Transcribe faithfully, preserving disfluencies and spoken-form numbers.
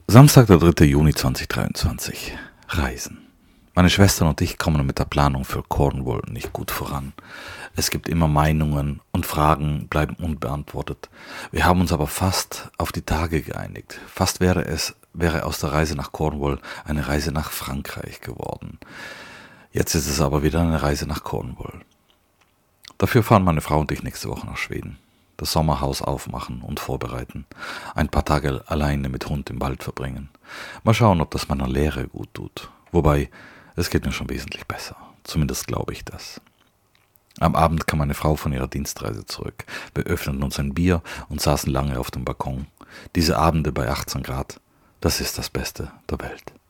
Samstag, der dritte Juni zweitausenddreiundzwanzig. Reisen. Meine Schwestern und ich kommen mit der Planung für Cornwall nicht gut voran. Es gibt immer Meinungen und Fragen bleiben unbeantwortet. Wir haben uns aber fast auf die Tage geeinigt. Fast wäre es, wäre aus der Reise nach Cornwall eine Reise nach Frankreich geworden. Jetzt ist es aber wieder eine Reise nach Cornwall. Dafür fahren meine Frau und ich nächste Woche nach Schweden. Das Sommerhaus aufmachen und vorbereiten. Ein paar Tage alleine mit Hund im Wald verbringen. Mal schauen, ob das meiner Lehre gut tut. Wobei, es geht mir schon wesentlich besser. Zumindest glaube ich das. Am Abend kam meine Frau von ihrer Dienstreise zurück. Wir öffneten uns ein Bier und saßen lange auf dem Balkon. Diese Abende bei achtzehn Grad, das ist das Beste der Welt.